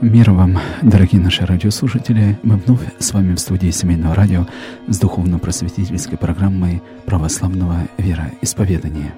Мир вам, дорогие наши радиослушатели! Мы вновь с вами в студии Семейного радио с духовно-просветительской программой православного вероисповедания.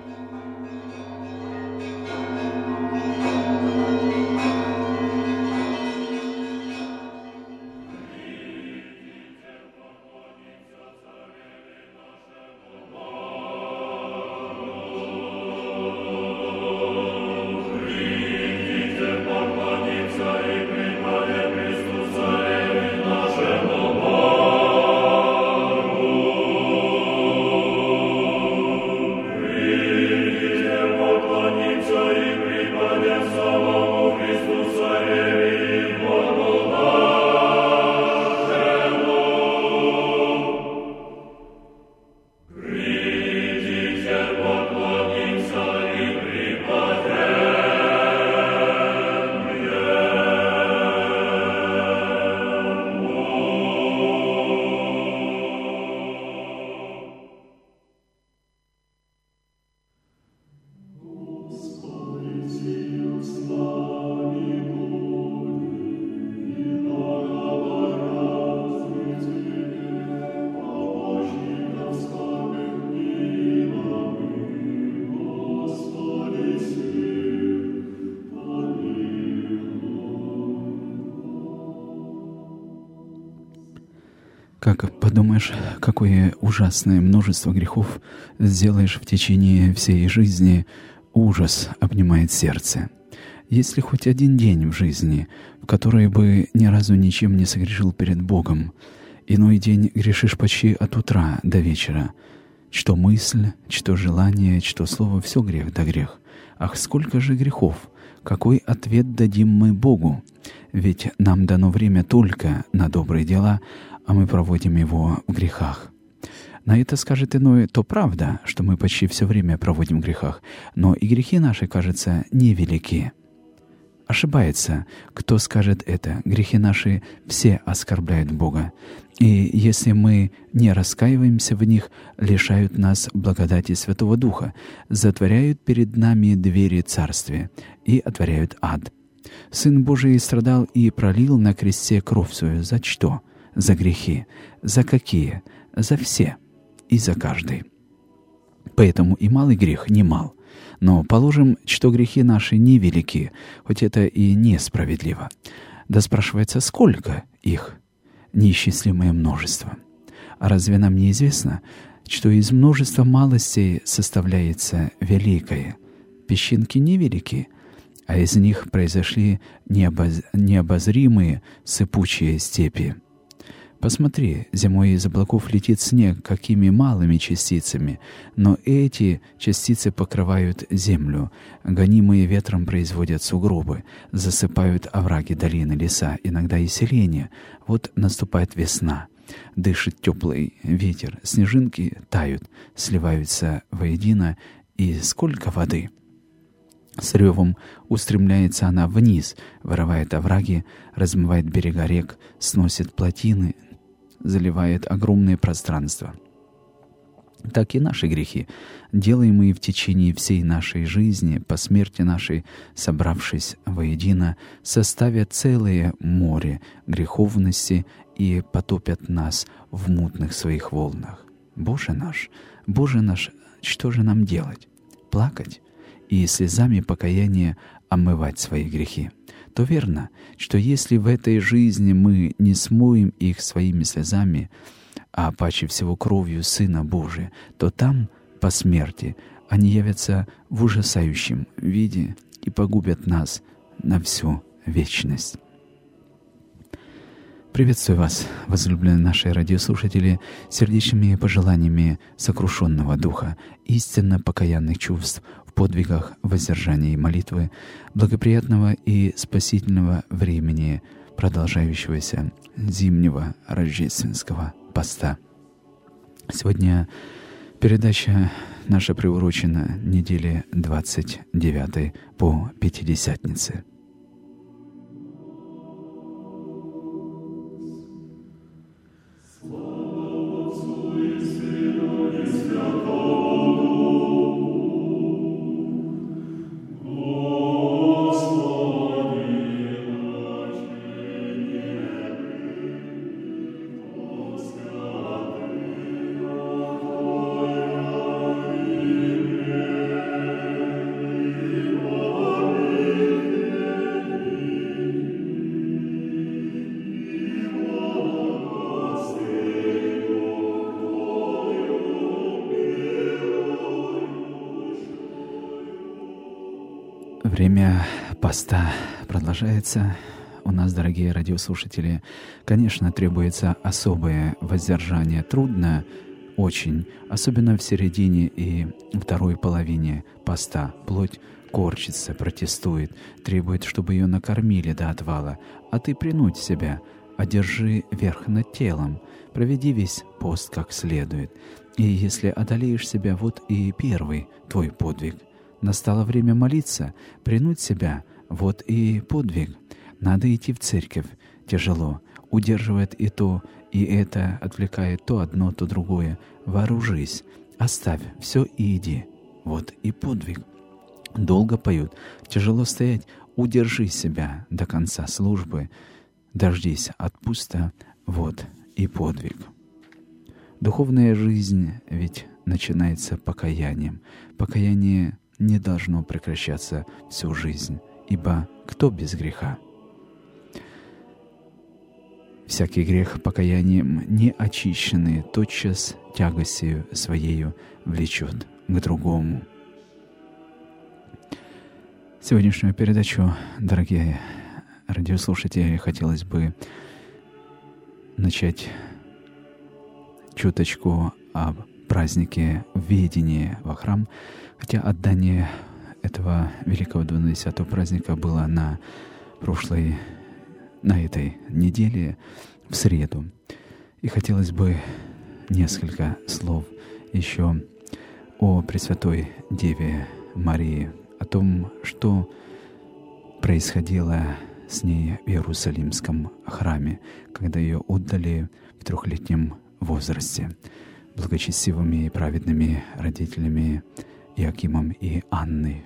Как подумаешь, какое ужасное множество грехов сделаешь в течение всей жизни, ужас обнимает сердце. Есть ли хоть один день в жизни, в который бы ни разу ничем не согрешил перед Богом? Иной день грешишь почти от утра до вечера. Что мысль, что желание, что слово — все грех да грех. Ах, сколько же грехов! Какой ответ дадим мы Богу? Ведь нам дано время только на добрые дела, а мы проводим его в грехах. На это скажет иной: то правда, что мы почти все время проводим в грехах, но и грехи наши, кажется, невелики. Ошибается, кто скажет это. Грехи наши все оскорбляют Бога. И если мы не раскаиваемся в них, лишают нас благодати Святого Духа, затворяют перед нами двери Царствия и отворяют ад. Сын Божий страдал и пролил на кресте кровь свою. За что? За грехи. За какие? За все и за каждый. Поэтому и малый грех не мал. Но положим, что грехи наши невелики, хоть это и несправедливо. Да спрашивается, сколько их? Неисчислимое множество. А разве нам не известно, что из множества малостей составляется великое? Песчинки невелики, а из них произошли необозримые сыпучие степи. Посмотри, зимой из облаков летит снег, какими малыми частицами, но эти частицы покрывают землю, гонимые ветром производят сугробы, засыпают овраги, долины, леса, иногда и селения. Вот наступает весна, дышит теплый ветер, снежинки тают, сливаются воедино, и сколько воды! С ревом устремляется она вниз, вырывает овраги, размывает берега рек, сносит плотины, заливает огромное пространство. Так и наши грехи, делаемые в течение всей нашей жизни, по смерти нашей, собравшись воедино, составят целое море греховности и потопят нас в мутных своих волнах. Боже наш, что же нам делать? Плакать и слезами покаяния омывать свои грехи? То верно, что если в этой жизни мы не смоем их своими слезами, а паче всего кровью Сына Божия, то там, по смерти, они явятся в ужасающем виде и погубят нас на всю вечность. Приветствую вас, возлюбленные наши радиослушатели, сердечными пожеланиями сокрушенного духа, истинно покаянных чувств в подвигах воздержания и молитвы, благоприятного и спасительного времени продолжающегося зимнего рождественского поста. Сегодня передача наша приурочена неделе 29 по Пятидесятнице. Время поста продолжается. У нас, дорогие радиослушатели, конечно, требуется особое воздержание. Трудно очень, особенно в середине и второй половине поста. Плоть корчится, протестует, требует, чтобы ее накормили до отвала. А ты принудь себя, одержи верх над телом, проведи весь пост как следует. И если одолеешь себя, вот и первый твой подвиг. Настало время молиться, принудь себя, вот и подвиг. Надо идти в церковь, тяжело, удерживает и то, и это, отвлекает то одно, то другое. Вооружись, оставь все и иди, вот и подвиг. Долго поют, тяжело стоять, удержи себя до конца службы, дождись отпуста, вот и подвиг. Духовная жизнь ведь начинается покаянием. Покаяние не должно прекращаться всю жизнь, ибо кто без греха? Всякий грех покаянием не очищенный тотчас тягостью своею влечет к другому. Сегодняшнюю передачу, дорогие радиослушатели, хотелось бы начать чуточку об празднике введения во храм, хотя отдание этого великого 12-го праздника было на этой неделе, в среду. И хотелось бы несколько слов еще о Пресвятой Деве Марии, о том, что происходило с ней в Иерусалимском храме, когда ее отдали в 3-летнем возрасте благочестивыми и праведными родителями Иоакимом и Анной.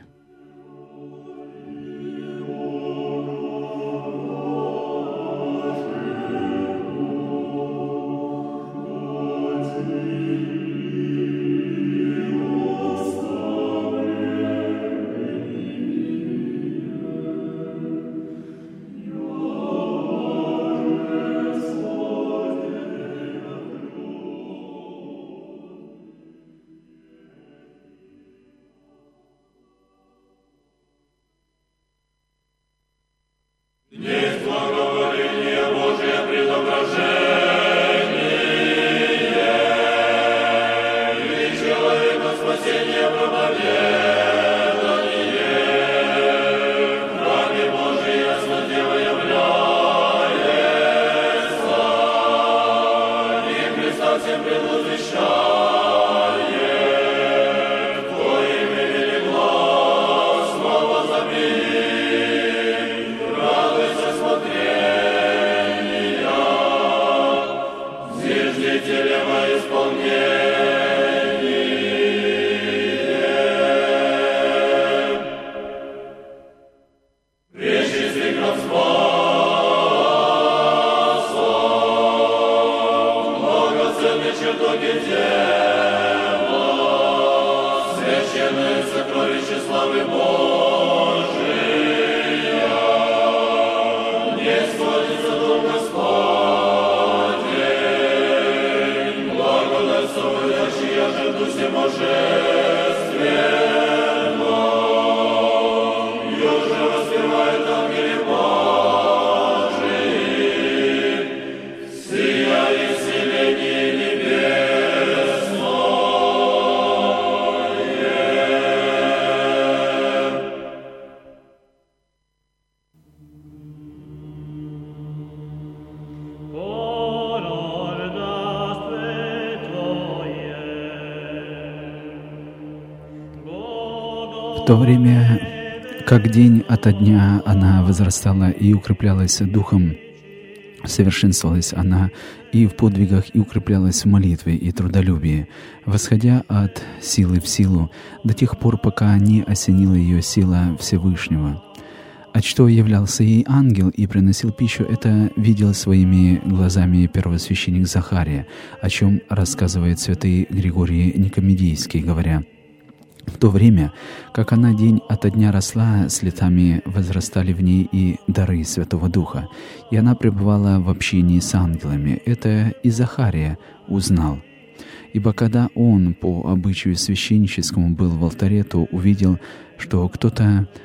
В то время, как день ото дня она возрастала и укреплялась духом, совершенствовалась она и в подвигах, и укреплялась в молитве и трудолюбии, восходя от силы в силу, до тех пор, пока не осенила ее сила Всевышнего. От что являлся ей ангел и приносил пищу, это видел своими глазами первосвященник Захария, о чем рассказывает святый Григорий Никомедийский, говоря: «В то время, как она день ото дня росла, с летами возрастали в ней и дары Святого Духа, и она пребывала в общении с ангелами. Это и Захария узнал. Ибо когда он по обычаю священническому был в алтаре, то увидел, что кто-то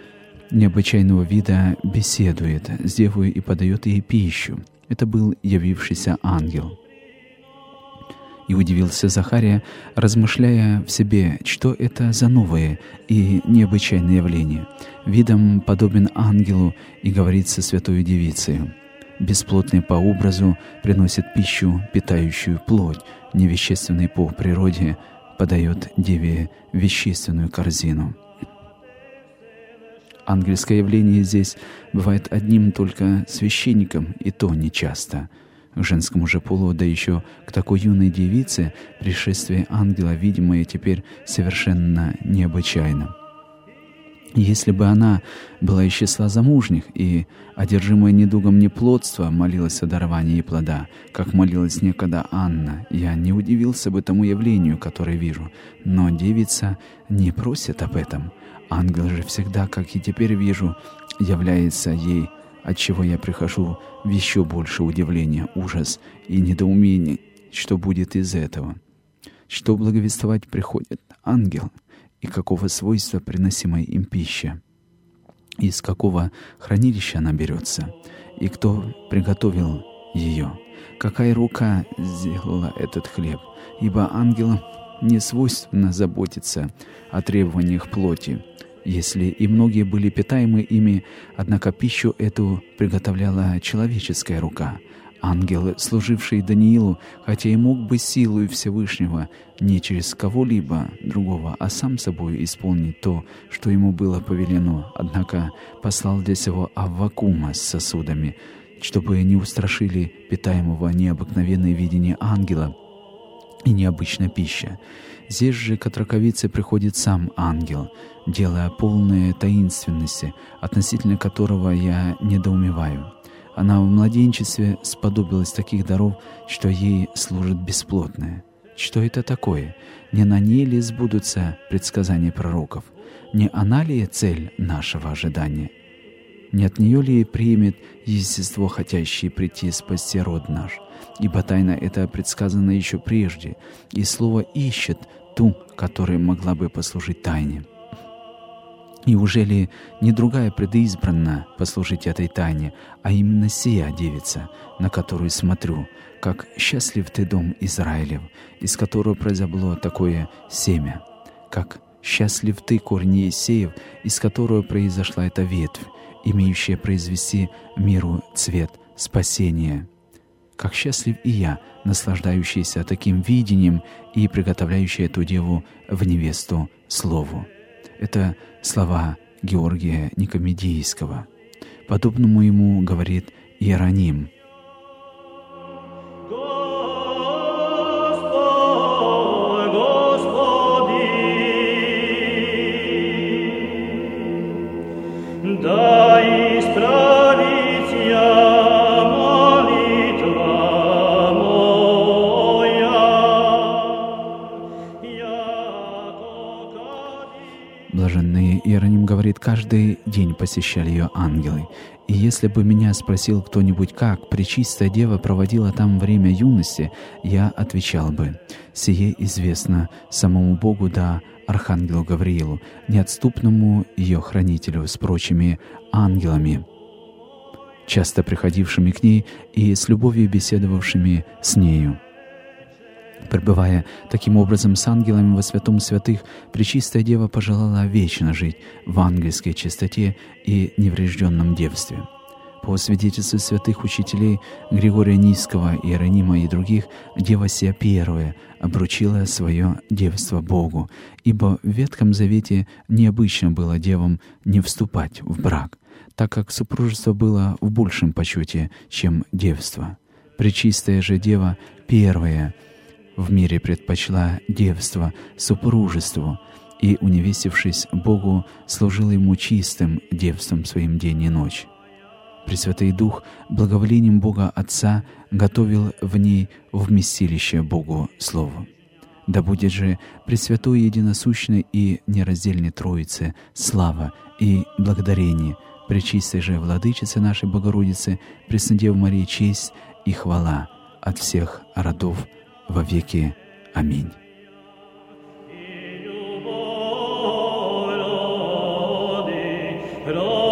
необычайного вида беседует с девой и подает ей пищу. Это был явившийся ангел. И удивился Захария, размышляя в себе, что это за новое и необычайное явление. Видом подобен ангелу и говорит со святой девицей. Бесплотный по образу приносит пищу, питающую плоть, невещественный по природе подает деве вещественную корзину. Ангельское явление здесь бывает одним только священником, и то нечасто. К женскому же полу, да еще к такой юной девице, пришествие ангела, видимое теперь совершенно необычайно. Если бы она была из числа замужних и, одержимая недугом неплодства, молилась о даровании плода, как молилась некогда Анна, я не удивился бы тому явлению, которое вижу. Но девица не просит об этом. Ангел же всегда, как и теперь вижу, является ей, отчего я прихожу в еще больше удивления, ужас и недоумение, что будет из этого. Что благовествовать приходит ангел, и какого свойства приносимой им пища, из какого хранилища она берется, и кто приготовил ее, какая рука сделала этот хлеб, ибо ангелам не свойственно заботиться о требованиях плоти, если и многие были питаемы ими, однако пищу эту приготовляла человеческая рука. Ангел, служивший Даниилу, хотя и мог бы силою Всевышнего не через кого-либо другого, а сам собой исполнить то, что ему было повелено, однако послал для сего Аввакума с сосудами, чтобы не устрашили питаемого необыкновенное видение ангела и необычная пища. Здесь же к отраковице приходит сам ангел, делая полное таинственности, относительно которого я недоумеваю. Она в младенчестве сподобилась таких даров, что ей служит бесплотное. Что это такое? Не на ней ли сбудутся предсказания пророков? Не она ли цель нашего ожидания? Не от нее ли примет естество, хотящее прийти спасти род наш? Ибо тайна эта предсказана еще прежде, и слово ищет ту, которая могла бы послужить тайне. И уже ли не другая предизбранна послужить этой тайне, а именно сия девица, на которую смотрю, как счастлив ты, дом Израилев, из которого произошло такое семя, как счастлив ты, корень Иисеев, из которого произошла эта ветвь, имеющая произвести миру цвет спасения. Как счастлив и я, наслаждающийся таким видением и приготовляющий эту деву в невесту слову. Это слова Георгия Никомедийского. Подобному ему говорит Иероним. Блаженный Иероним говорит, каждый день посещали ее ангелы. И если бы меня спросил кто-нибудь, как Пречистая Дева проводила там время юности, я отвечал бы: сие известно самому Богу да Архангелу Гавриилу, неотступному ее хранителю с прочими ангелами, часто приходившими к ней и с любовью беседовавшими с нею. Пребывая таким образом с ангелами во святом святых, Пречистая Дева пожелала вечно жить в ангельской чистоте и неврежденном девстве. По свидетельству святых учителей Григория Нисского, Иеронима и других, Дева сия первая обручила свое девство Богу, ибо в Ветхом Завете необычно было девам не вступать в брак, так как супружество было в большем почете, чем девство. Пречистая же Дева первая в мире предпочла девство супружеству и, уневестившись Богу, служила Ему чистым девством своим день и ночь. Пресвятый Дух благоволением Бога Отца готовил в ней вместилище Богу Слову. Да будет же Пресвятой Единосущной и нераздельной Троице слава и благодарение, Пречистой же Владычице нашей Богородице, Преснодеве Марии честь и хвала от всех родов во веки. Аминь. Lord.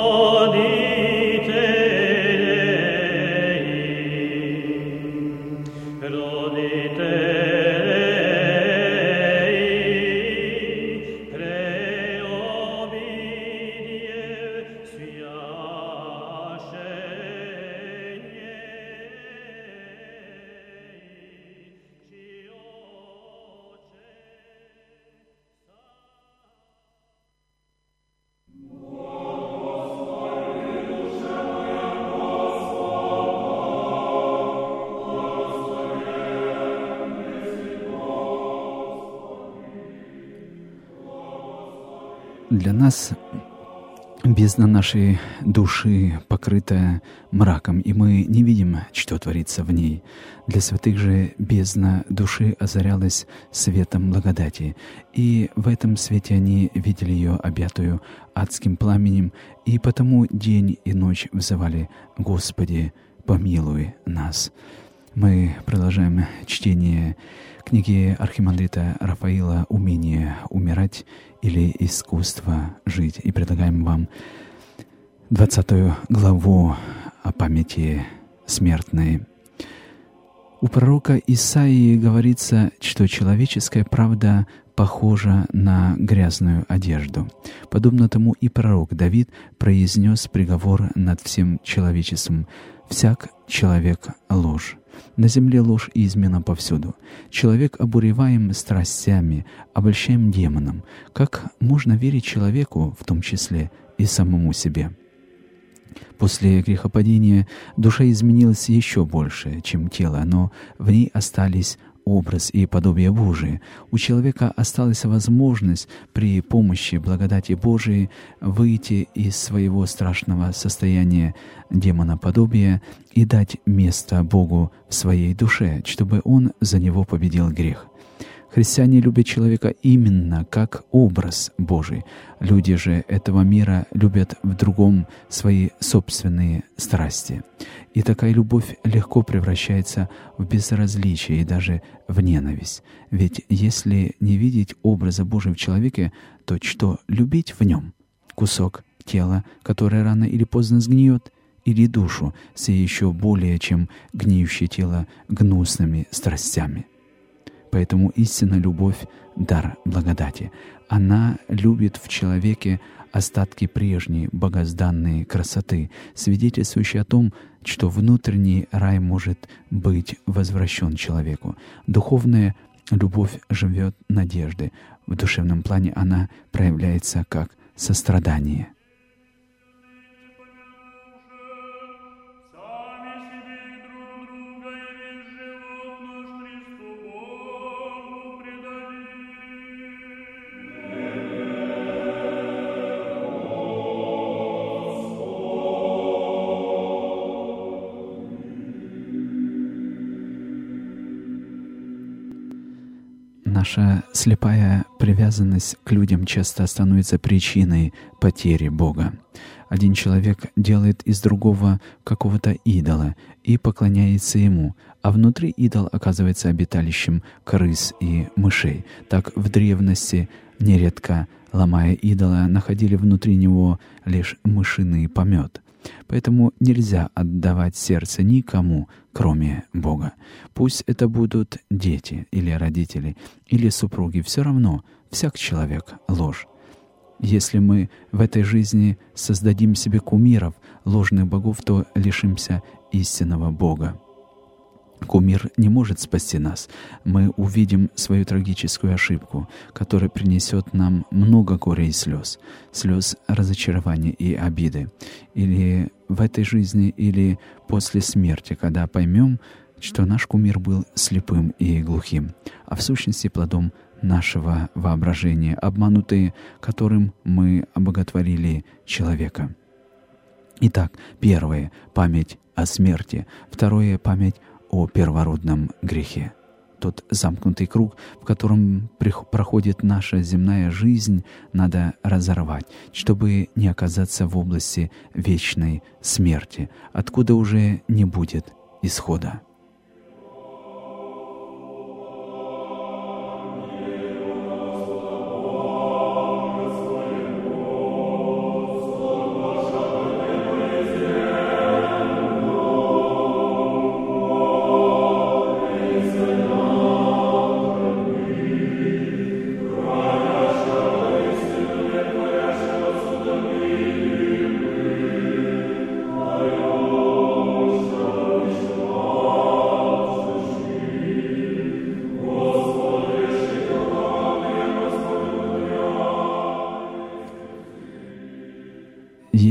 Для нас бездна нашей души покрыта мраком, и мы не видим, что творится в ней. Для святых же бездна души озарялась светом благодати, и в этом свете они видели ее объятую адским пламенем, и потому день и ночь взывали: «Господи, помилуй нас». Мы продолжаем чтение книги архимандрита Рафаила «Умение умирать» или «Искусство жить». И предлагаем вам 20 главу о памяти смертной. У пророка Исаии говорится, что человеческая правда похожа на грязную одежду. Подобно тому и пророк Давид произнес приговор над всем человечеством: «Всяк человек — ложь». На земле ложь и измена повсюду. Человек обуреваем страстями, обольщаем демоном. Как можно верить человеку, в том числе и самому себе? После грехопадения душа изменилась еще больше, чем тело, но в ней остались образ и подобие Божие. У человека осталась возможность при помощи благодати Божией выйти из своего страшного состояния демоноподобия и дать место Богу в своей душе, чтобы Он за него победил грех. Христиане любят человека именно как образ Божий. Люди же этого мира любят в другом свои собственные страсти. И такая любовь легко превращается в безразличие и даже в ненависть. Ведь если не видеть образа Божия в человеке, то что любить в нем? Кусок тела, которое рано или поздно сгниет, или душу с еще более чем гниющее тело гнусными страстями? Поэтому истинная любовь — дар благодати. Она любит в человеке остатки прежней богозданной красоты, свидетельствующие о том, что внутренний рай может быть возвращен человеку. Духовная любовь живет надеждой. В душевном плане она проявляется как сострадание. Наша слепая привязанность к людям часто становится причиной потери Бога. Один человек делает из другого какого-то идола и поклоняется ему, а внутри идол оказывается обиталищем крыс и мышей. Так в древности нередко, ломая идола, находили внутри него лишь мышиный помет. Поэтому нельзя отдавать сердце никому, кроме Бога. Пусть это будут дети или родители, или супруги, все равно всяк человек — ложь. Если мы в этой жизни создадим себе кумиров, ложных богов, то лишимся истинного Бога. Кумир не может спасти нас. Мы увидим свою трагическую ошибку, которая принесет нам много горя и слез разочарования и обиды. Или в этой жизни, или после смерти, когда поймем, что наш кумир был слепым и глухим, а в сущности плодом нашего воображения, обманутые, которым мы обоготворили человека. Итак, первое — память о смерти. Второе — память о первородном грехе. Тот замкнутый круг, в котором проходит наша земная жизнь, надо разорвать, чтобы не оказаться в области вечной смерти, откуда уже не будет исхода.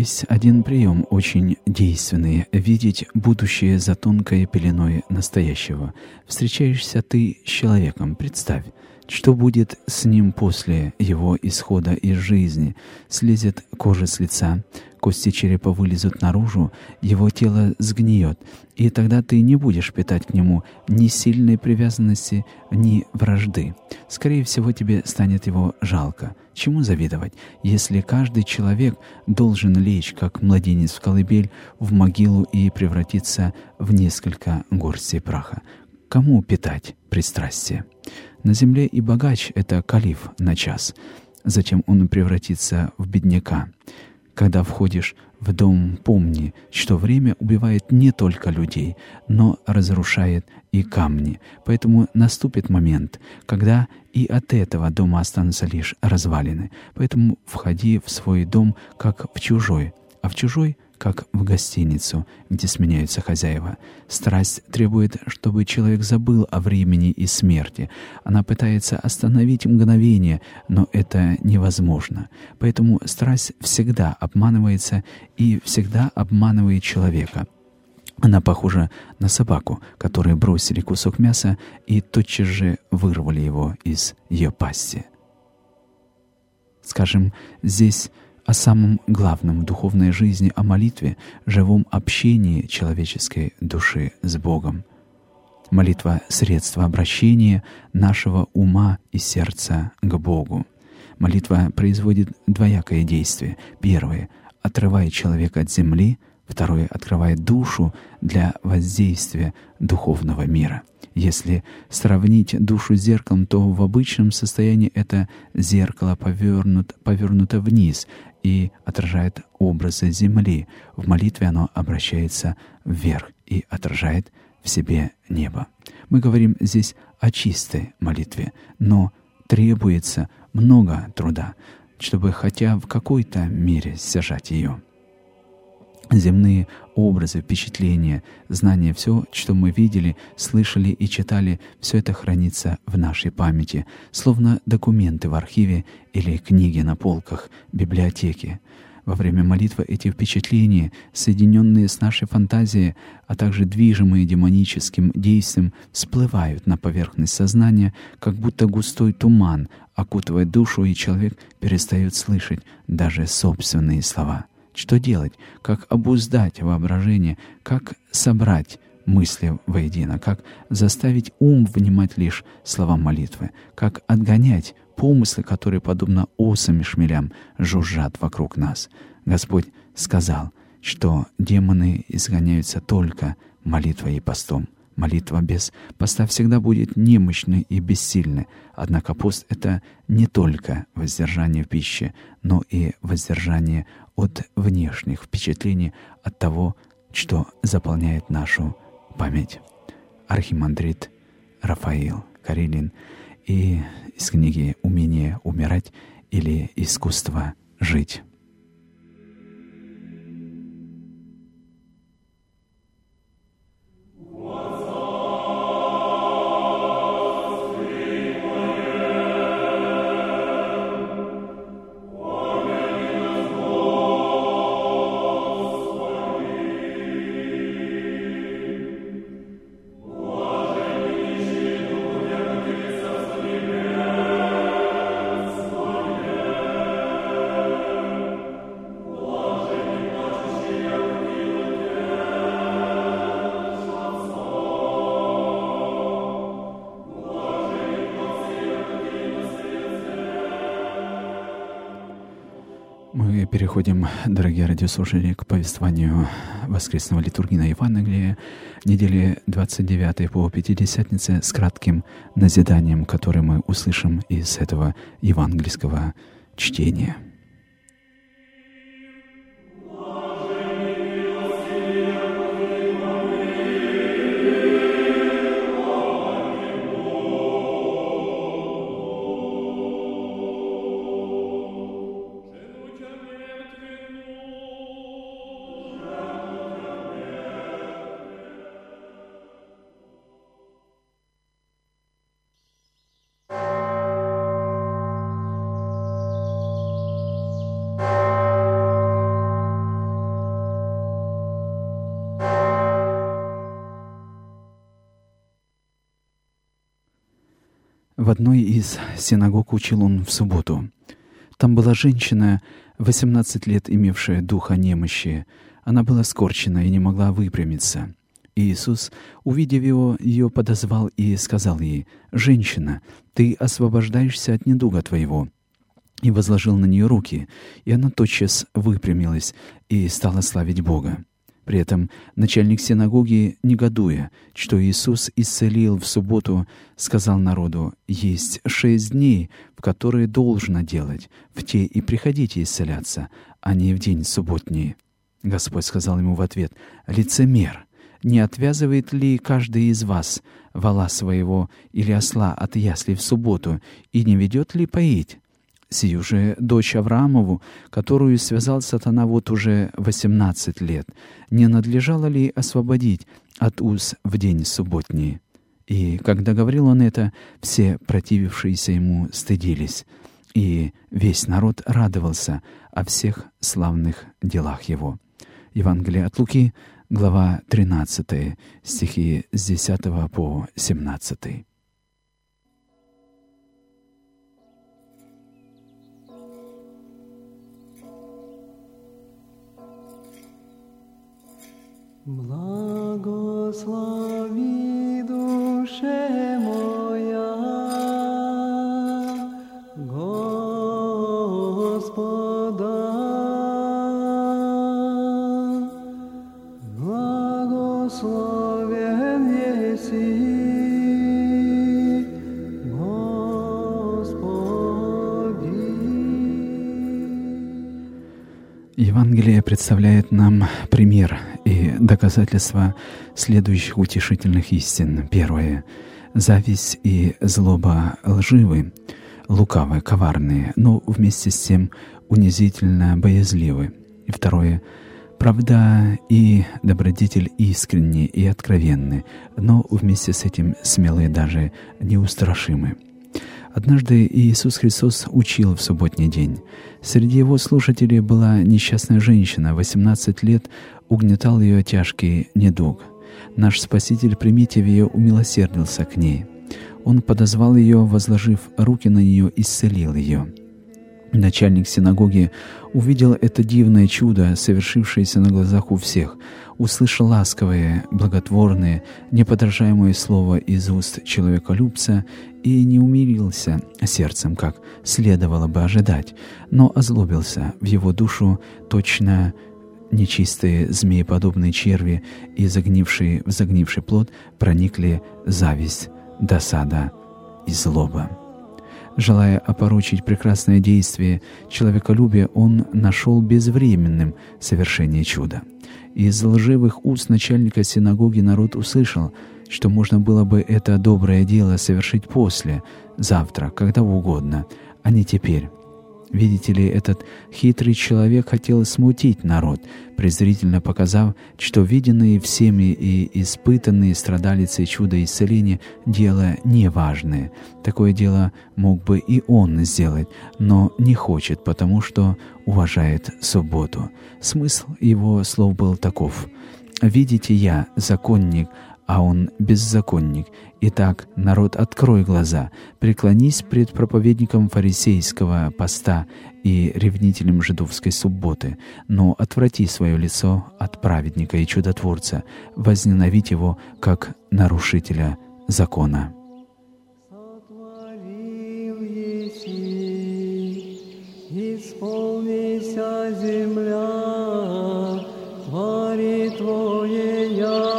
Есть один прием, очень действенный — видеть будущее за тонкой пеленой настоящего. Встречаешься ты с человеком, представь, что будет с ним после его исхода из жизни. Слезет кожа с лица, кости черепа вылезут наружу, его тело сгниет, и тогда ты не будешь питать к нему ни сильной привязанности, ни вражды. Скорее всего, тебе станет его жалко. Чему завидовать, если каждый человек должен лечь, как младенец в колыбель, в могилу и превратиться в несколько горстей праха? Кому питать пристрастие? На земле и богач — это калиф на час. Затем он превратится в бедняка. Когда входишь в дом, помни, что время убивает не только людей, но разрушает и камни. Поэтому наступит момент, когда и от этого дома останутся лишь развалины. Поэтому входи в свой дом, как в чужой, а в чужой — как в гостиницу, где сменяются хозяева. Страсть требует, чтобы человек забыл о времени и смерти. Она пытается остановить мгновение, но это невозможно. Поэтому страсть всегда обманывается и всегда обманывает человека. Она похожа на собаку, которой бросили кусок мяса и тотчас же вырвали его из ее пасти. Скажем, здесь о самом главном в духовной жизни, о молитве, живом общении человеческой души с Богом. Молитва — средство обращения нашего ума и сердца к Богу. Молитва производит двоякое действие. Первое — отрывает человека от земли. Второе — открывает душу для воздействия духовного мира. Если сравнить душу с зеркалом, то в обычном состоянии это зеркало повернуто вниз и отражает образы земли. В молитве оно обращается вверх и отражает в себе небо. Мы говорим здесь о чистой молитве, но требуется много труда, чтобы хотя в какой-то мере сдержать ее. Земные образы, впечатления, знания — все, что мы видели, слышали и читали, все это хранится в нашей памяти, словно документы в архиве или книги на полках библиотеки. Во время молитвы эти впечатления, соединенные с нашей фантазией, а также движимые демоническим действием, всплывают на поверхность сознания, как будто густой туман окутывает душу, и человек перестает слышать даже собственные слова. Что делать? Как обуздать воображение? Как собрать мысли воедино? Как заставить ум внимать лишь словам молитвы? Как отгонять помыслы, которые, подобно осам и шмелям, жужжат вокруг нас? Господь сказал, что демоны изгоняются только молитвой и постом. Молитва без поста всегда будет немощной и бессильной. Однако пост — это не только воздержание в пище, но и воздержание от внешних впечатлений, от того, что заполняет нашу память. Архимандрит Рафаил Карелин и из книги «Умение умирать» или «Искусство жить». Мы переходим, дорогие радиослушатели, к повествованию воскресного литургии на Евангелие недели 29 по Пятидесятнице с кратким назиданием, которое мы услышим из этого евангельского чтения. В одной из синагог учил он в субботу. Там была женщина, 18 лет имевшая духа немощи. Она была скорчена и не могла выпрямиться. И Иисус, увидев ее подозвал и сказал ей: «Женщина, ты освобождаешься от недуга твоего». И возложил на нее руки, и она тотчас выпрямилась и стала славить Бога. При этом начальник синагоги, негодуя, что Иисус исцелил в субботу, сказал народу: «Есть 6 дней, в которые должно делать, в те и приходите исцеляться, а не в день субботний». Господь сказал ему в ответ: «Лицемер! Не отвязывает ли каждый из вас вола своего или осла от ясли в субботу, и не ведет ли поить? Сию же дочь Авраамову, которую связал сатана вот уже 18 лет, не надлежало ли освободить от уз в день субботний?» И когда говорил он это, все противившиеся ему стыдились, и весь народ радовался о всех славных делах его. Евангелие от Луки, глава 13, стихи с 10 по 17. Благослови, душе моя, Господа, благословен еси Евангелие представляет нам пример и доказательства следующих утешительных истин. Первое. Зависть и злоба лживы, лукавы, коварные, но вместе с тем унизительно боязливы. И второе. Правда и добродетель искренни и откровенны, но вместе с этим смелые, даже неустрашимы. Однажды Иисус Христос учил в субботний день. Среди его слушателей была несчастная женщина, 18 лет угнетал ее тяжкий недуг. Наш Спаситель, приметив ее, умилосердился к ней. Он подозвал ее, возложив руки на нее, исцелил ее. Начальник синагоги увидел это дивное чудо, совершившееся на глазах у всех, услышал ласковые, благотворные, неподражаемые слова из уст человеколюбца и не умилился сердцем, как следовало бы ожидать, но озлобился в его душу точно нечистые змееподобные черви, и загнивший в загнивший плод проникли зависть, досада и злоба. Желая опорочить прекрасное действие человеколюбия, он нашел безвременным совершение чуда. Из лживых уст начальника синагоги народ услышал, что можно было бы это доброе дело совершить после, завтра, когда угодно, а не теперь. Видите ли, этот хитрый человек хотел смутить народ, презрительно показав, что виденные всеми и испытанные страдалицы чудо исцеления — дело неважное. Такое дело мог бы и он сделать, но не хочет, потому что уважает субботу. Смысл его слов был таков: «Видите, я законник, а он беззаконник. Итак, народ, открой глаза, преклонись пред проповедником фарисейского поста и ревнителем жидовской субботы, но отврати свое лицо от праведника и чудотворца, возненавидь его, как нарушителя закона». Сотворил еси, исполнися земля, твори Твое я.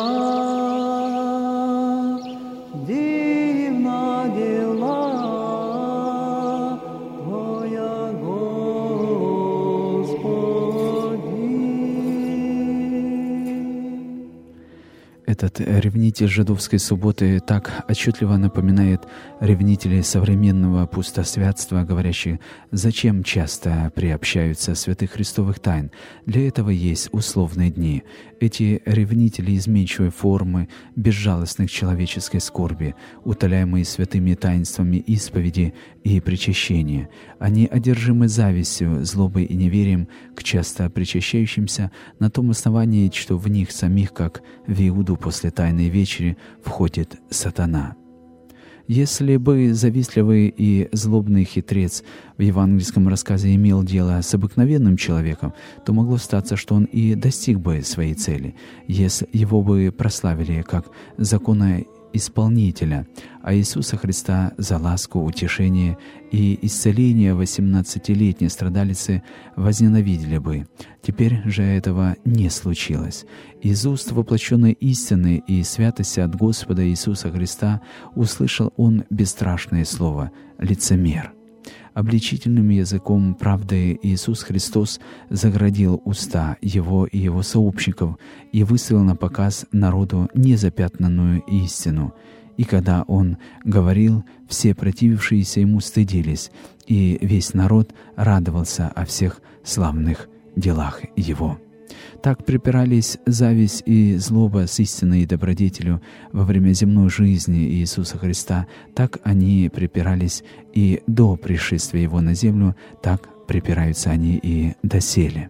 Этот ревнитель жидовской субботы так отчетливо напоминает ревнителей современного пустосвятства, говорящих: «Зачем часто приобщаются святых христовых тайн? Для этого есть условные дни». Эти ревнители изменчивой формы, безжалостных человеческой скорби, утоляемые святыми таинствами исповеди и причащения. Они одержимы завистью, злобой и неверием к часто причащающимся на том основании, что в них самих, как в Иуду после Тайной вечери, входит сатана. Если бы завистливый и злобный хитрец в евангельском рассказе имел дело с обыкновенным человеком, то могло статься, что он и достиг бы своей цели, если его бы прославили как законоисполнителя, а Иисуса Христа за ласку, утешение и исцеление 18-летней страдалицы возненавидели бы. Теперь же этого не случилось. Из уст воплощенной истины и святости от Господа Иисуса Христа услышал он бесстрашное слово «лицемер». Обличительным языком правды Иисус Христос заградил уста Его и Его сообщников и выставил на показ народу незапятнанную истину. И когда Он говорил, все противившиеся Ему стыдились, и весь народ радовался о всех славных делах Его. Так припирались зависть и злоба с истиной и добродетелью во время земной жизни Иисуса Христа, так они припирались и до пришествия Его на землю, так припираются они и доселе.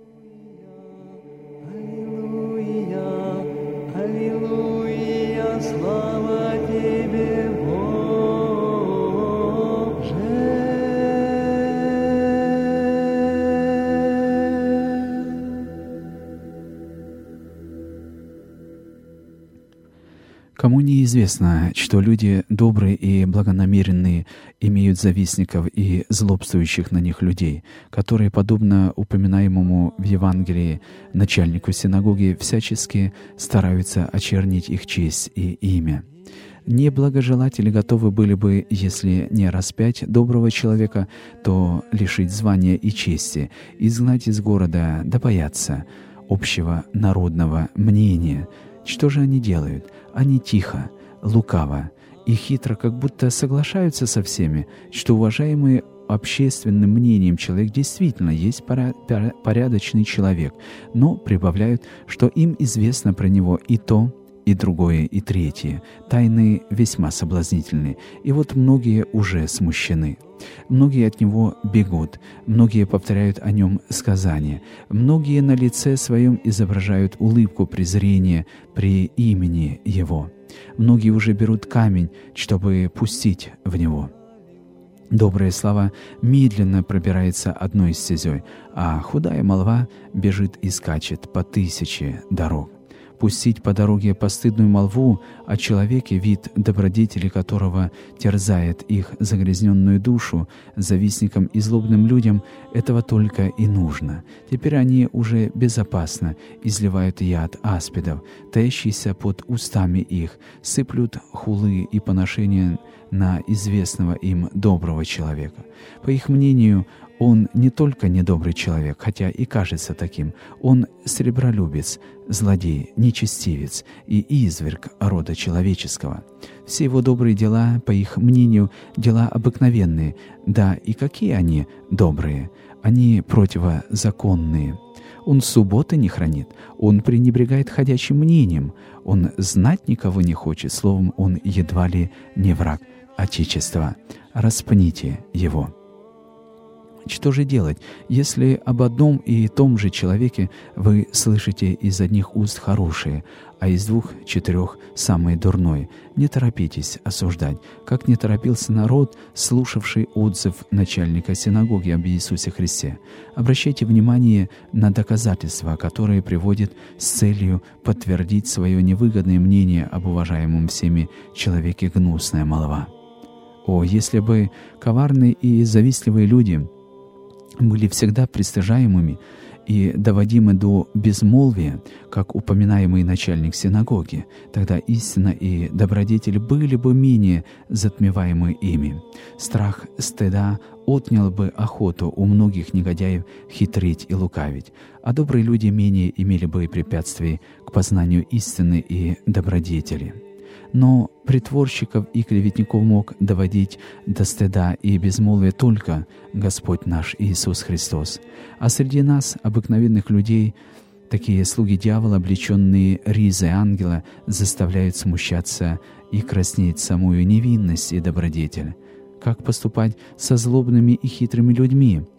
Аллилуйя, аллилуйя, слава Тебе, Боже. Кому неизвестно, что люди добрые и благонамеренные имеют завистников и злобствующих на них людей, которые, подобно упоминаемому в Евангелии начальнику синагоги, всячески стараются очернить их честь и имя. Неблагожелатели готовы были бы, если не распять доброго человека, то лишить звания и чести, изгнать из города, да бояться общего народного мнения. Что же они делают? Они тихо, лукаво и хитро, как будто соглашаются со всеми, что уважаемый общественным мнением человек действительно есть порядочный человек, но прибавляют, что им известно про него и то, и другое, и третье. Тайны весьма соблазнительны, и вот многие уже смущены. Многие от него бегут, многие повторяют о нем сказания, многие на лице своем изображают улыбку презрения при имени его. Многие уже берут камень, чтобы пустить в него. Добрая слава медленно пробирается одной стезей, а худая молва бежит и скачет по 1000 дорог. Пустить по дороге постыдную молву о человеке, вид добродетели которого терзает их загрязненную душу, завистникам и злобным людям, этого только и нужно. Теперь они уже безопасно изливают яд аспидов, таящийся под устами их, сыплют хулы и поношения на известного им доброго человека. По их мнению, он не только недобрый человек, хотя и кажется таким, он сребролюбец, злодей, нечестивец и изверг рода человеческого. Все его добрые дела, по их мнению, дела обыкновенные, да и какие они добрые, они противозаконные. Он субботы не хранит, он пренебрегает ходячим мнением, он знать никого не хочет, словом, он едва ли не враг Отечества. Распните его. Что же делать, если об одном и том же человеке вы слышите из одних уст хорошее, а из 2-4 самое дурное? Не торопитесь осуждать, как не торопился народ, слушавший отзыв начальника синагоги об Иисусе Христе. Обращайте внимание на доказательства, которые приводят с целью подтвердить свое невыгодное мнение об уважаемом всеми человеке гнусная молва. О, если бы коварные и завистливые люди были всегда пристыжаемыми и доводимы до безмолвия, как упоминаемый начальник синагоги, тогда истина и добродетель были бы менее затмеваемы ими. Страх стыда отнял бы охоту у многих негодяев хитрить и лукавить, а добрые люди менее имели бы препятствий к познанию истины и добродетели. Но притворщиков и клеветников мог доводить до стыда и безмолвия только Господь наш Иисус Христос. А среди нас, обыкновенных людей, такие слуги дьявола, облеченные ризой ангела, заставляют смущаться и краснеть самую невинность и добродетель. Как поступать со злобными и хитрыми людьми?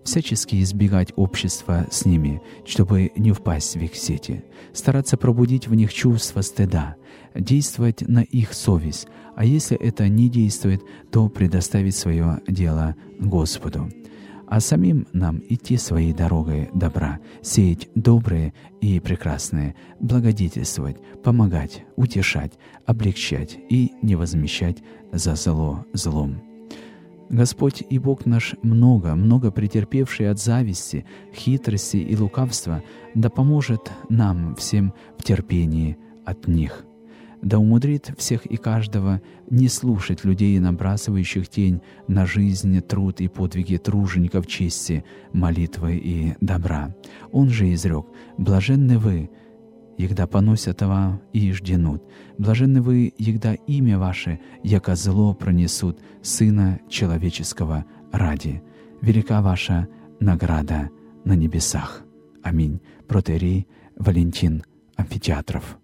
всячески избегать общества с ними, чтобы не впасть в их сети, стараться пробудить в них чувство стыда, действовать на их совесть, а если это не действует, то предоставить свое дело Господу. А самим нам идти своей дорогой добра, сеять доброе и прекрасное, благодетельствовать, помогать, утешать, облегчать и не возмещать за зло злом. Господь и Бог наш много претерпевший от зависти, хитрости и лукавства, да поможет нам всем в терпении от них. Да умудрит всех и каждого не слушать людей, набрасывающих тень на жизнь, труд и подвиги тружеников чести, молитвы и добра. Он же изрек: «Блаженны вы, егда поносят вам и жденут. Блаженны вы, егда имя ваше, яко зло пронесут Сына Человеческого ради. Велика ваша награда на небесах». Аминь. Протоиерей Валентин Амфитеатров.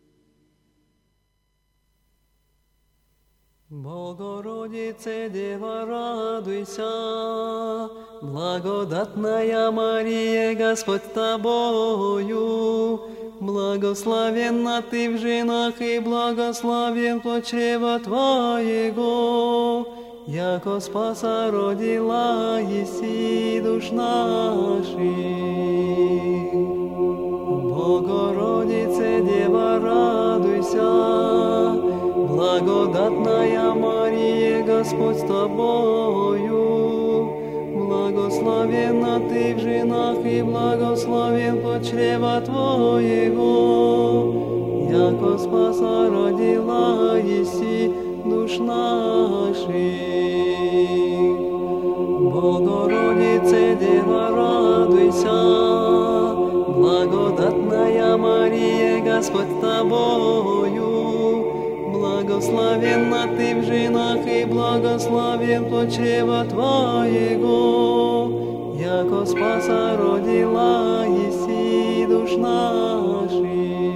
Богородице, Дева, радуйся, благодатная Мария, Господь с тобою, благословенна ты в женах, и благословен плод чрева твоего, яко Спаса родила еси душ наших. Богородице, Дева, радуйся, благодатная Мария, Господь с тобою, благословенна ты в женах, и благословен плод чрева твоего, яко Спаса родила еси душ наших. Богородице, Дева, радуйся, благодатная Мария, Господь с тобою, благословенна ты в женах, и благословен плод чрева твоего, яко Спаса родила еси душ наших.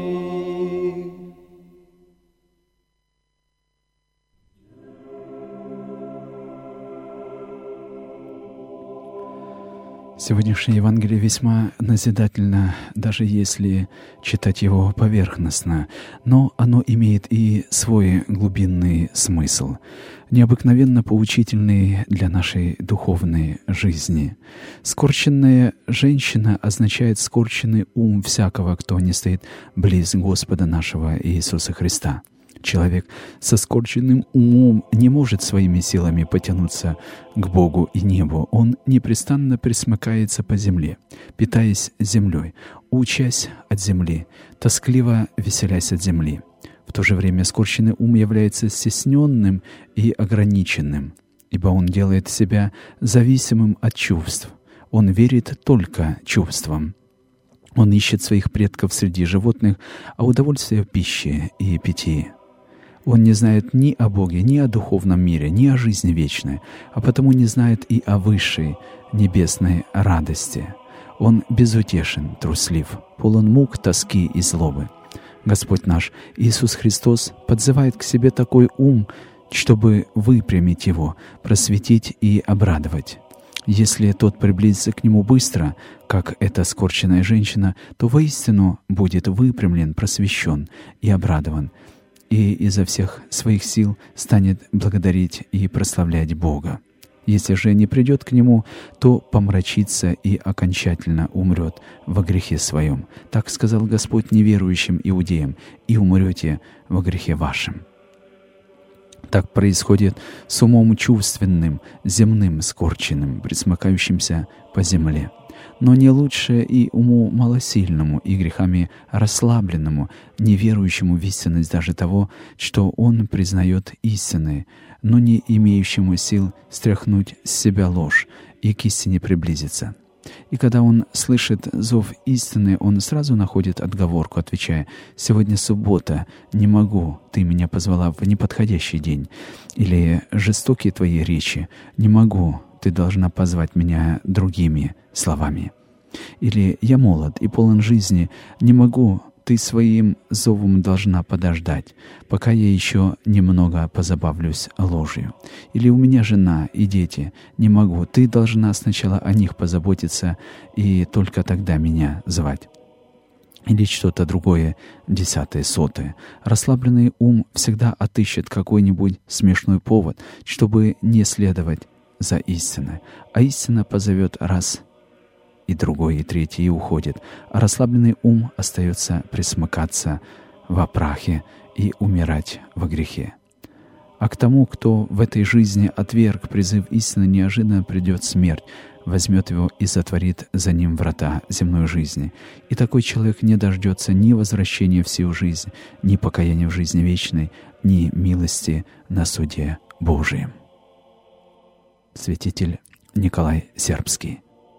Сегодняшнее Евангелие весьма назидательно, даже если читать его поверхностно, но оно имеет и свой глубинный смысл, необыкновенно поучительный для нашей духовной жизни. «Скорченная женщина» означает скорченный ум всякого, кто не стоит близ Господа нашего Иисуса Христа. Человек со скорченным умом не может своими силами потянуться к Богу и небу. Он непрестанно пресмыкается по земле, питаясь землей, учась от земли, тоскливо веселясь от земли. В то же время скорченный ум является стесненным и ограниченным, ибо он делает себя зависимым от чувств. Он верит только чувствам. Он ищет своих предков среди животных, а удовольствие в пище и питье. Он не знает ни о Боге, ни о духовном мире, ни о жизни вечной, а потому не знает и о высшей небесной радости. Он безутешен, труслив, полон мук, тоски и злобы. Господь наш Иисус Христос подзывает к себе такой ум, чтобы выпрямить его, просветить и обрадовать. Если тот приблизится к нему быстро, как эта скорченная женщина, то воистину будет выпрямлен, просвещен и обрадован, и изо всех своих сил станет благодарить и прославлять Бога. Если же не придет к Нему, то помрачится и окончательно умрет во грехе своем. Так сказал Господь неверующим иудеям: «И умрете во грехе вашем». Так происходит с умом чувственным, земным, скорченным, пресмыкающимся по земле. Но не лучше и уму малосильному, и грехами расслабленному, не верующему в истинность даже того, что он признает истиной, но не имеющему сил стряхнуть с себя ложь и к истине приблизиться. И когда он слышит зов истины, он сразу находит отговорку, отвечая: «Сегодня суббота, не могу, ты меня позвала в неподходящий день». Или «Жестокие твои речи, не могу, ты должна позвать меня другими словами». Или «Я молод и полон жизни, не могу ты своим зовом должна подождать, пока я еще немного позабавлюсь ложью. Или у меня жена и дети, не могу, ты должна сначала о них позаботиться и только тогда меня звать. Или что-то другое, 10-е, 100-е. Расслабленный ум всегда отыщет какой-нибудь смешной повод, чтобы не следовать за истиной. А истина позовет раз, и другой, и третий, и уходит. А расслабленный ум остается присмыкаться во прахе и умирать во грехе. А к тому, кто в этой жизни отверг призыв истины, неожиданно придет смерть, возьмет его и затворит за ним врата земной жизни. И такой человек не дождется ни возвращения в сию жизнь, ни покаяния в жизни вечной, ни милости на суде Божием. Святитель Николай Сербский.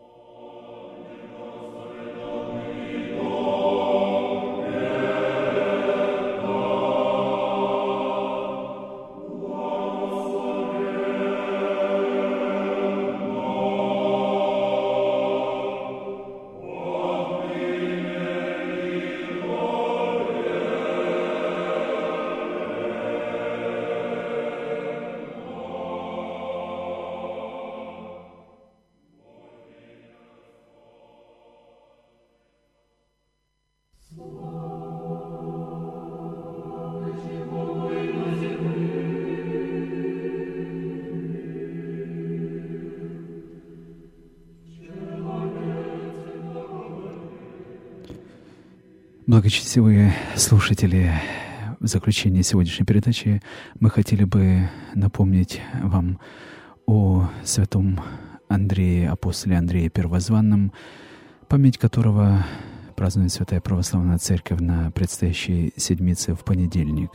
Благочестивые слушатели, в заключение сегодняшней передачи мы хотели бы напомнить вам о святом Андрее, апостоле Андрее Первозванном, память которого празднует Святая Православная Церковь на предстоящей седмице в понедельник,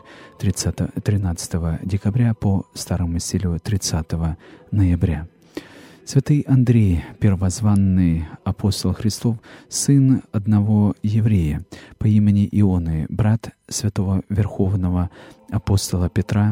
13 декабря по старому стилю 30 ноября. Святый Андрей, первозванный апостол Христов, сын одного еврея по имени Ионы, брат святого верховного апостола Петра,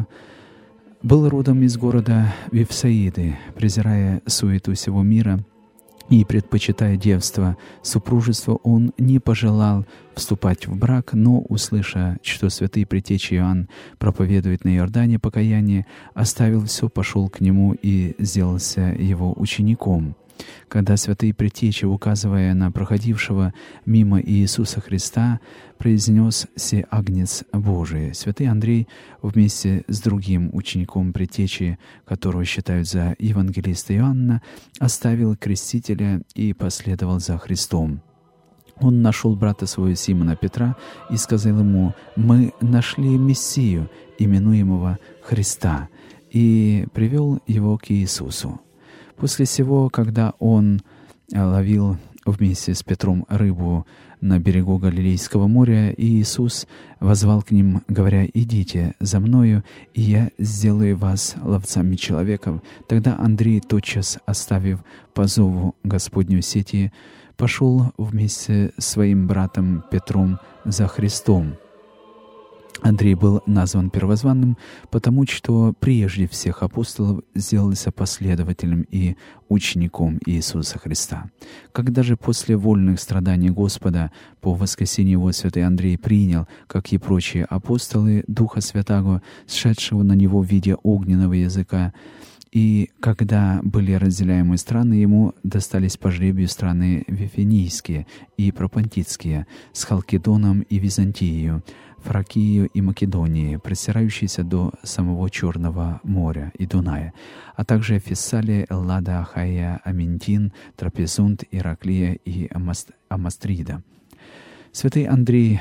был родом из города Вифсаиды, презирая суету всего мира и предпочитая девство, супружество, он не пожелал вступать в брак, но, услыша, что святый предтеча Иоанн проповедует на Иордане покаяние, оставил все, пошел к нему и сделался его учеником. Когда святый предтеча, указывая на проходившего мимо Иисуса Христа, произнес «Се агнец Божий», святый Андрей вместе с другим учеником предтечи, которого считают за евангелиста Иоанна, оставил крестителя и последовал за Христом. Он нашел брата своего Симона Петра и сказал ему: «Мы нашли Мессию, именуемого Христа», и привел его к Иисусу. После сего, когда он ловил вместе с Петром рыбу на берегу Галилейского моря, Иисус воззвал к ним, говоря: «Идите за Мною, и я сделаю вас ловцами человеков». Тогда Андрей, тотчас оставив по зову Господню сети, пошел вместе с своим братом Петром за Христом. Андрей был назван первозванным, потому что прежде всех апостолов сделался последователем и учеником Иисуса Христа. Когда же после вольных страданий Господа по воскресению его святый Андрей принял, как и прочие апостолы, Духа Святаго, сшедшего на него в виде огненного языка, и когда были разделяемы страны, ему достались по жребию страны Вифинийские и Пропонтийские, с Халкидоном и Византией, Фракию и Македонией, простирающиеся до самого Черного моря и Дуная, а также Фессалия, Эллада, Ахайя, Аментин, Трапезунд, Ираклия и Амастрида. Святый Андрей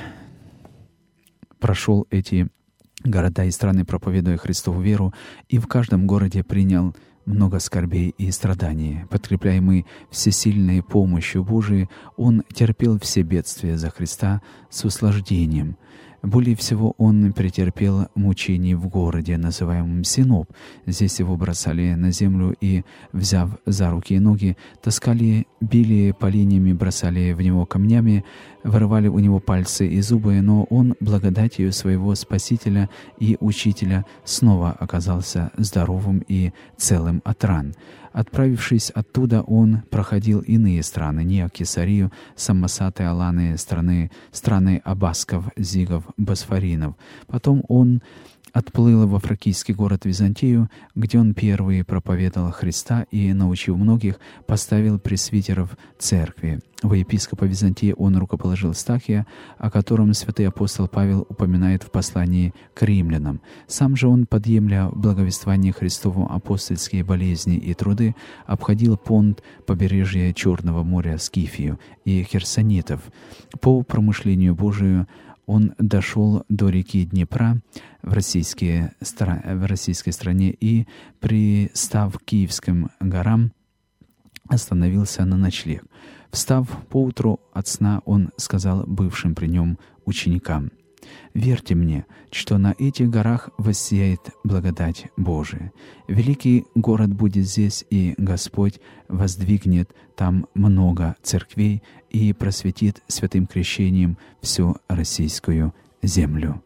прошел эти города и страны, проповедуя Христову веру, и в каждом городе принял много скорбей и страданий. Подкрепляемый всесильной помощью Божией, он терпел все бедствия за Христа с услаждением. Более всего он претерпел мучений в городе, называемом Синоп. Здесь его бросали на землю и, взяв за руки и ноги, таскали, били поленьями, бросали в него камнями, вырывали у него пальцы и зубы, но он благодатью своего Спасителя и Учителя снова оказался здоровым и целым от ран. Отправившись оттуда, он проходил иные страны: Ниа, Кесарию, Самосаты, Аланы, страны аббасков, зигов, босфоринов. Потом он отплыл во фракийский город Византию, где он первый проповедовал Христа и, научив многих, поставил пресвитеров церкви. Во епископа Византии он рукоположил Стахия, о котором святый апостол Павел упоминает в послании к римлянам. Сам же он, подъемля в благовествовании Христову апостольские болезни и труды, обходил Понт, побережье Черного моря, Скифию и херсонитов. По промышлению Божию он дошел до реки Днепра в российской стране и, пристав к Киевским горам, остановился на ночлег. Встав поутру от сна, он сказал бывшим при нем ученикам: «Верьте мне, что на этих горах воссияет благодать Божия. Великий город будет здесь, и Господь воздвигнет там много церквей и просветит святым крещением всю российскую землю».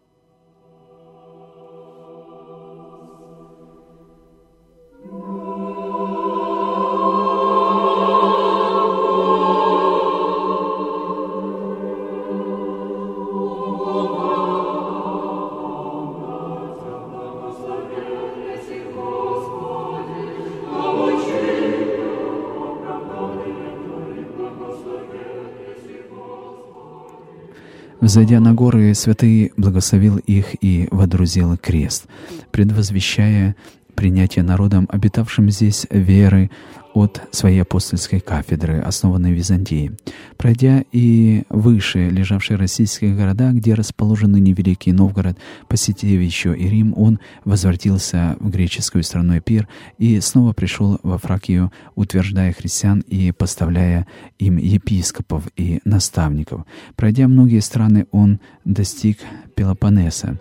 Взойдя на горы, святый благословил их и водрузил крест, предвозвещая принятие народом, обитавшим здесь, веры от своей апостольской кафедры, основанной в Византии. Пройдя и выше лежавшие российские города, где расположены невеликий Новгород, посетив еще и Рим, он возвратился в греческую страну Эпир и снова пришел во Фракию, утверждая христиан и поставляя им епископов и наставников. Пройдя многие страны, он достиг Пелопоннеса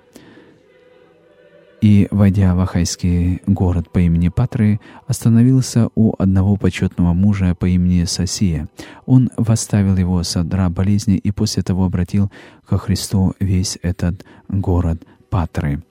и, войдя в Ахайский город по имени Патры, остановился у одного почетного мужа по имени Сосия. Он восставил его со дра болезни и после того обратил ко Христу весь этот город Патры.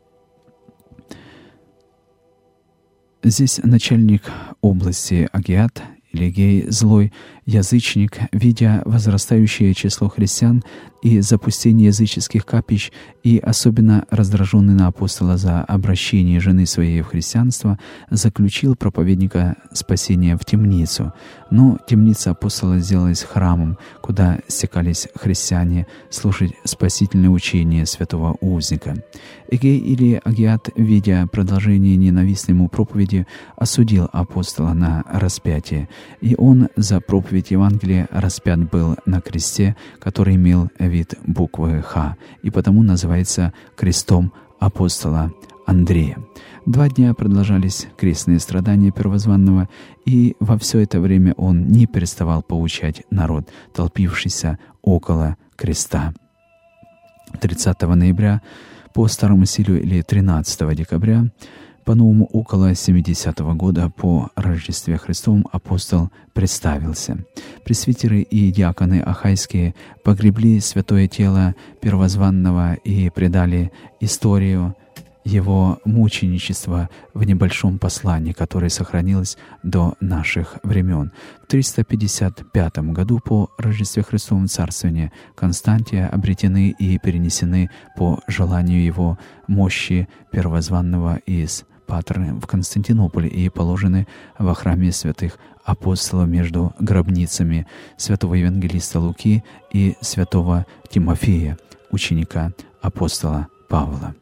Здесь начальник области Агиат, Лигей, злой язычник, видя возрастающее число христиан и запустение языческих капищ, и особенно раздраженный на апостола за обращение жены своей в христианство, заключил проповедника спасения в темницу. Но темница апостола сделалась храмом, куда стекались христиане слушать спасительное учение святого узника. Эгей или Агиат, видя продолжение ненавистной ему проповеди, осудил апостола на распятие, и он за проповедь Евангелия распят был на кресте, который имел вид буквы «Х», и потому называется крестом апостола Андрея. 2 дня продолжались крестные страдания первозванного, и во все это время он не переставал поучать народ, толпившийся около креста. 30 ноября по старому стилю или 13 декабря по-новому около 70-го года по Рождестве Христовом апостол представился. Пресвитеры и диаконы ахайские погребли святое тело первозванного и предали историю его мученичества в небольшом послании, которое сохранилось до наших времен. В 355 году по Рождестве Христовом царствования Константия обретены и перенесены по желанию его мощи первозванного из Патры в Константинополе и положены во храме святых апостолов между гробницами святого евангелиста Луки и святого Тимофея, ученика апостола Павла.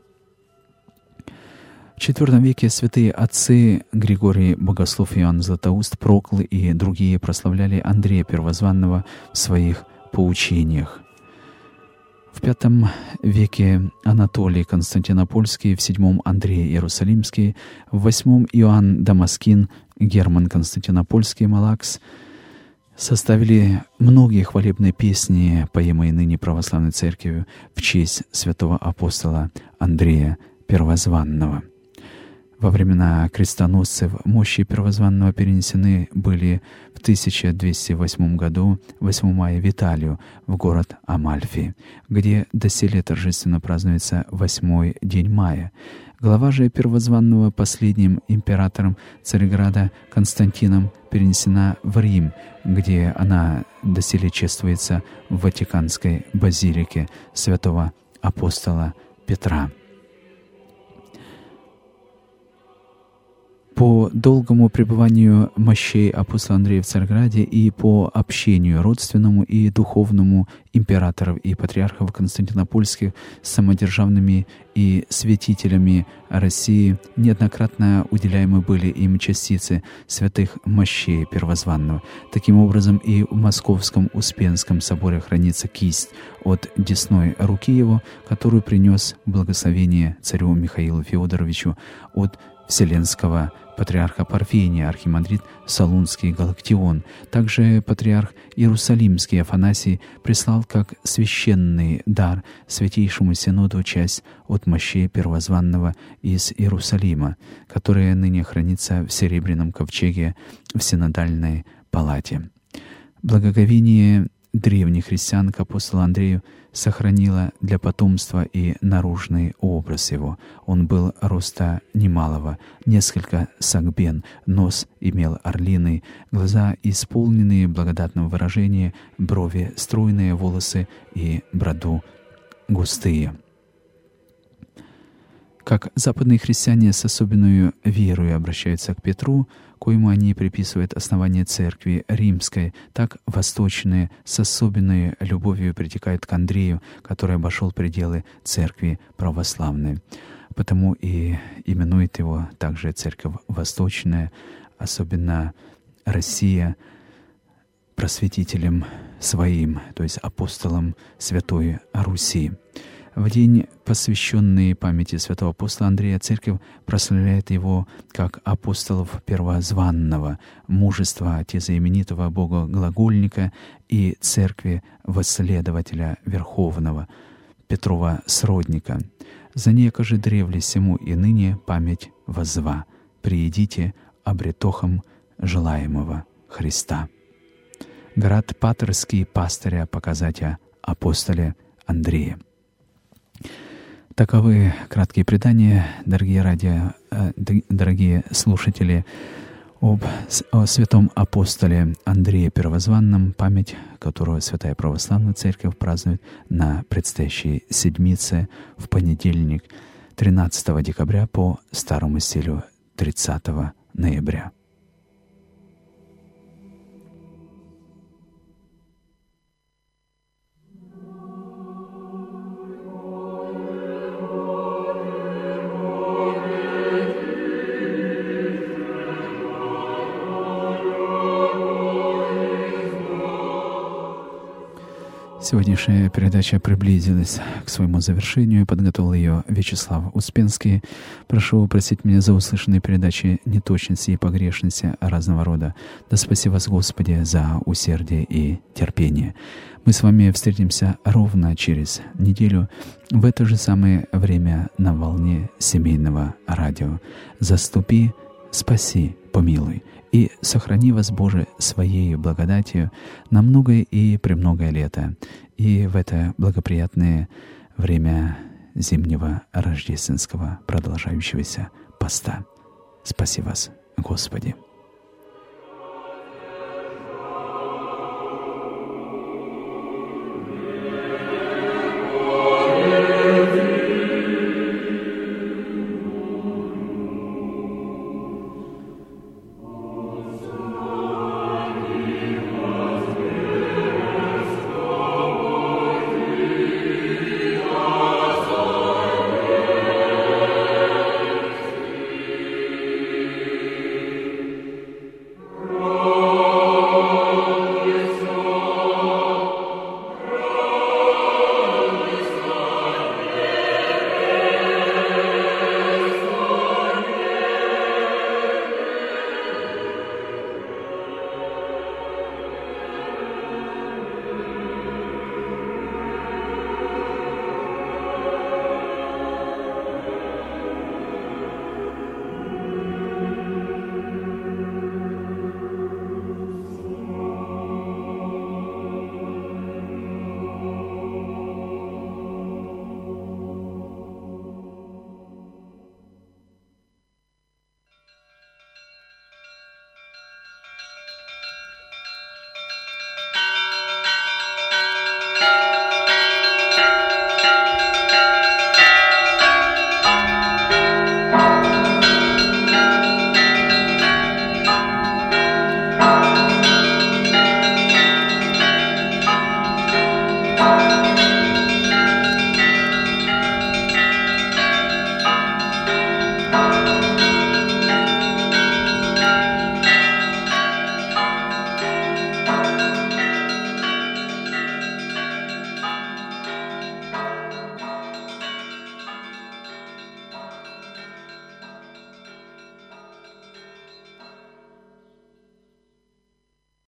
В IV веке святые отцы Григорий Богослов и Иоанн Златоуст, Прокл и другие прославляли Андрея Первозванного в своих поучениях. В V веке Анатолий Константинопольский, в VII Андрей Иерусалимский, в VIII Иоанн Дамаскин, Герман Константинопольский, Малакс составили многие хвалебные песни, поемые ныне православной церковью в честь святого апостола Андрея Первозванного. Во времена крестоносцев мощи Первозванного перенесены были в 1208 году 8 мая в Италию, в город Амальфи, где доселе торжественно празднуется 8-й день мая. Глава же Первозванного последним императором Царьграда Константином перенесена в Рим, где она доселе чествуется в Ватиканской базилике святого апостола Петра. По долгому пребыванию мощей апостола Андрея в Царьграде и по общению родственному и духовному императоров и патриархов константинопольских с самодержавными и святителями России неоднократно уделяемы были им частицы святых мощей Первозванного. Таким образом, и в Московском Успенском соборе хранится кисть от десной руки его, которую принес благословение царю Михаилу Феодоровичу от Вселенского патриарха Парфения, архимандрит Солунский Галактион. Также патриарх Иерусалимский Афанасий прислал как священный дар Святейшему Синоду часть от мощей Первозванного из Иерусалима, которая ныне хранится в серебряном ковчеге в синодальной палате. Благоговение древних христиан к апостолу Андрею сохранило для потомства и наружный образ его. Он был роста немалого, несколько сагбен, нос имел орлиный, глаза исполненные благодатного выражения, брови стройные, волосы и бороду густые. Как западные христиане с особенной верою обращаются к Петру, коему они приписывают основание Церкви Римской, так восточные с особенной любовью притекают к Андрею, который обошел пределы Церкви Православной. Потому и именует его также Церковь Восточная, особенно Россия, просветителем своим, то есть апостолом Святой Руси. В день, посвященный памяти святого апостола Андрея, Церковь прославляет его как апостолов первозванного, мужества тезаименитого богоглагольника и Церкви Восследователя Верховного, Петрова сродника. За неко же древле сему и ныне память воззва. Приидите обретохом желаемого Христа. Град Патерский пастыря показатя апостоле Андрея. Таковы краткие предания, дорогие слушатели, о святом апостоле Андрее Первозванном, память которого Святая Православная Церковь празднует на предстоящей седмице в понедельник, 13 декабря по старому стилю 30 ноября. Сегодняшняя передача приблизилась к своему завершению. Подготовил ее Вячеслав Успенский. Прошу простить меня за услышанные передачи неточности и погрешности разного рода. Да спаси вас, Господи, за усердие и терпение. Мы с вами встретимся ровно через неделю в это же самое время на волне семейного радио. Заступи, спаси, помилуй. И сохрани вас, Боже, Своею благодатью на многое и премногое лето, и в это благоприятное время зимнего рождественского продолжающегося поста. Спаси вас, Господи!